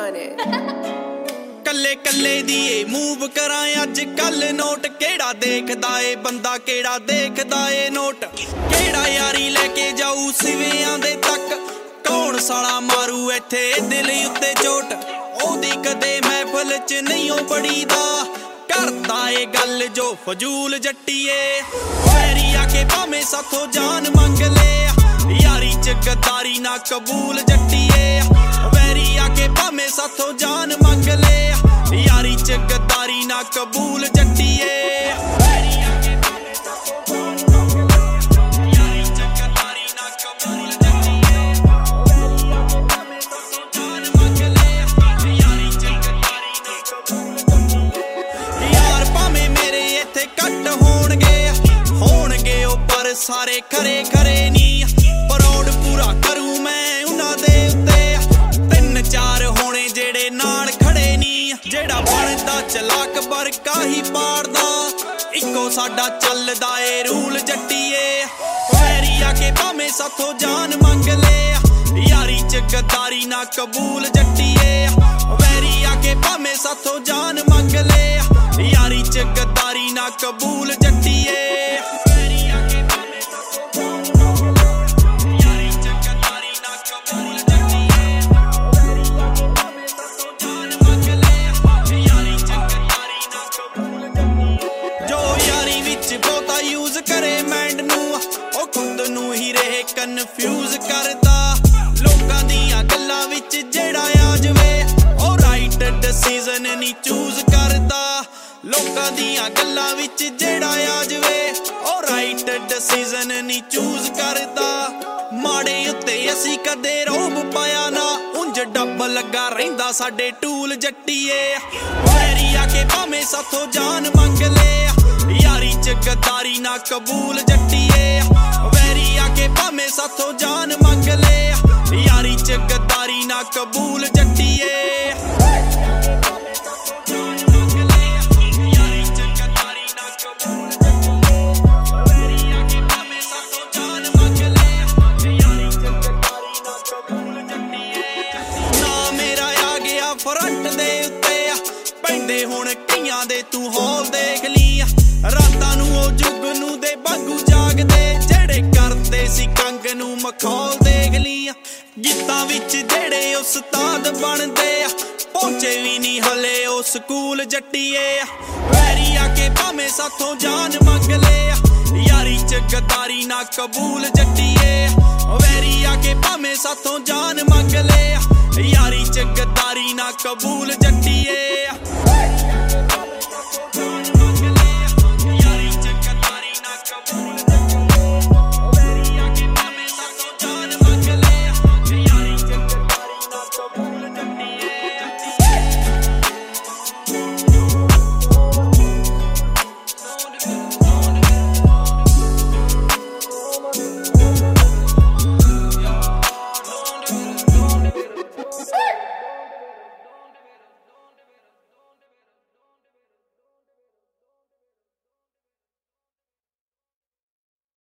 on it. ਕੱਲੇ ਕੱਲੇ ਦੀ A move ਕਰਾਂ ਅੱਜ ਕੱਲ ਨੋਟ ਕਿਹੜਾ ਦੇਖਦਾ ਏ ਬੰਦਾ ਕਿਹੜਾ ਦੇਖਦਾ ਏ ਨੋਟ ਕਿਹੜਾ ਯਾਰੀ ਲੈ ਕੇ ਜਾਊ ਸਿਵਿਆਂ ਦੇ ਤੱਕ ਕੌਣ ਸਾਲਾ ਮਾਰੂ ਇੱਥੇ ਦਿਲ ਉੱਤੇ ਚੋਟ ਉਹਦੀ ਕਦੇ ਮਹਿਫਲ ਚ ਨਹੀਂ ਉਹ ਬੜੀਦਾ ਕਰਦਾ ਏ ਗੱਲ ਜੋ ਫਜ਼ੂਲ ਜੱਟੀਏ ਵੈਰੀ ਆ ਕੇ ਭਾਵੇਂ ਸਾਥੋਂ ਜਾਨ ਮੰਗ ਲੈ ਯਾਰੀ ਚ ਗਦਾਰੀ ਨਾ ਕਬੂਲ ਜੱਟੀਏ ਵੈਰੀ ਆ ਕੇ ਭਾਵੇਂ ਸਾਥੋਂ ਜਾਨ ਮੰਗ ਲੈ ਯਾਰੀ ਚ ਗਦਾਰੀ ਨਾ ਕਬੂਲ ਜੱਟੀਏ ਵੈਰੀ ਆ ਕੇ ਭਾਵੇਂ ਸਾਥੋਂ ਜਾਨ ਮੰਗ ਲੈ ਯਾਰੀ ਚ ਗਦਾਰੀ ਨਾ ਕਬੂਲ ਜੱਟੀਏ ਵੈਰੀ ਆ ਕੇ ਭਾਵੇਂ ਸਾਥੋਂ ਜਾਨ ਮੰਗ ਲੈ ਯਾਰੀ ਚ ਗਦਾਰੀ ਨਾ ਕਬੂਲ ਜੱਟੀਏ ਯਾਰ ਭਾਵੇਂ ਮੇਰੇ ਇੱਥੇ ਕੱਟ ਹੋਣਗੇ ਉਹ ਪਰ ਸਾਰੇ ਖਰੇ ਖਰੇ ਨੀ ਪਰੌੜ ਪੂਰਾ ਕਰੂ ਮੈਂ ਉਹਨਾਂ ਦੇ ਉੱਤੇ ਤਿੰਨ ਚਾਰ ਹੋਣੇ ਜਿਹੜੇ ਨਾਲ ਖੜੇ ਨੀ ਜਿਹੜਾ ਬਣਦਾ ਚਲਾਕ ਬਰਕਾ ਹੀ ਪਾੜਦਾ ਇੱਕੋ ਸਾਡਾ ਚੱਲਦਾ ਏ ਰੂਲ ਜੱਟੀਏ ਵੈਰੀ ਆ ਕੇ ਭਾਵੇਂ ਸਾਥੋਂ ਜਾਨ ਮੰਗ ਲੈ ਯਾਰੀ ਚ ਗਦਾਰੀ ਨਾ ਕਬੂਲ ਜੱਟੀਏ ਵੈਰੀ ਆ ਕੇ ਭਾਵੇਂ ਸਾਥੋਂ ਜਾਨ ਮੰਗ ਲੈ ਯਾਰੀ ਚ ਗਦਾਰੀ ਨਾ ਕਬੂਲ ਜੱਟੀਏ ਬਹੁਤਾ ਯੂਜ਼ ਕਰੇ ਮੈਂਡ ਨੂੰ ਉਹ ਖੁਦ ਨੂੰ ਹੀ ਰਹੇ ਕਨਫਿਊਜ਼ ਕਰਦਾ ਲੋਕਾਂ ਦੀਆਂ ਗੱਲਾਂ ਵਿੱਚ ਜਿਹੜਾ ਆ ਜਵੇ ਉਹ ਰਾਈਟ ਡਿਸੀਜ਼ਨ ਨਹੀਂ ਚੂਜ਼ ਕਰਦਾ ਲੋਕਾਂ ਦੀਆਂ ਗੱਲਾਂ ਵਿੱਚ ਜਿਹੜਾ ਆ ਜਵੇ ਉਹ ਰਾਈਟ ਡਿਸੀਜ਼ਨ ਨਹੀਂ ਚੂਜ਼ ਕਰਦਾ ਮਾੜੇ ਉੱਤੇ ਅਸੀਂ ਕਦੇ ਰੋਬ ਪਾਇਆ ਨਾ ਉਂਝ ਡੱਬ ਲੱਗਾ ਰਹਿੰਦਾ ਸਾਡੇ ਟੂਲ ਜੱਟੀਏ ਵੈਰੀ ਆ ਕੇ ਭਾਵੇਂ ਸਾਥੋਂ ਜਾਨ ਮੰਗ ਲੈ ਯਾਰੀ ਚ ਗਦਾਰੀ ਨਾ ਕਬੂਲ ਜੱਟੀਏ ਵੈਰੀ ਆ ਕੇ ਭਾਵੇਂ ਸਾਥੋਂ ਜਾਨ ਮੰਗ ਲੈ ਯਾਰੀ ਚ ਗਦਾਰੀ ਨਾ ਕਬੂਲ ਜੱਟੀਏ ਨਾ ਮੇਰਾ ਆ ਗਿਆ ਫਰੰਟ ਦੇ ਉੱਤੇ ਪੈਂਦੇ ਹੁਣ ਕਈਆਂ ਦੇ ਤੂੰ ਹੌਲ ਦੇਖ ਲਈ ਰਾਤਾਂ ਨੂੰ ਉਹ ਜੁਗ ਨੂੰ ਦੇ ਵਾਂਗੂ ਜਾਗਦੇ ਜਿਹੜੇ ਕਰਦੇ ਸੀ ਕੰਗ ਨੂੰ ਮਖੌਲ ਦੇਖ ਲਈ ਗੀਤਾਂ ਵਿੱਚ ਜਿਹੜੇ ਉਸਤਾਦ ਬਣਦੇ ਪਹੁੰਚੇ ਵੀ ਨਹੀਂ ਹਲੇ ਉਹ ਸਕੂਲ ਜੱਟੀਏ ਵੈਰੀ ਆ ਕੇ ਭਾਵੇਂ ਸਾਥੋਂ ਜਾਨ ਮੰਗ ਲੈ ਯਾਰੀ ਚ ਗਦਾਰੀ ਨਾ ਕਬੂਲ ਜੱਟੀਏ ਵੈਰੀ ਆ ਕੇ ਭਾਵੇਂ ਸਾਥੋਂ ਜਾਨ ਮੰਗ ਲੈ ਯਾਰੀ ਚ ਗਦਾਰੀ ਨਾ ਕਬੂਲ ਜੱਟੀਏ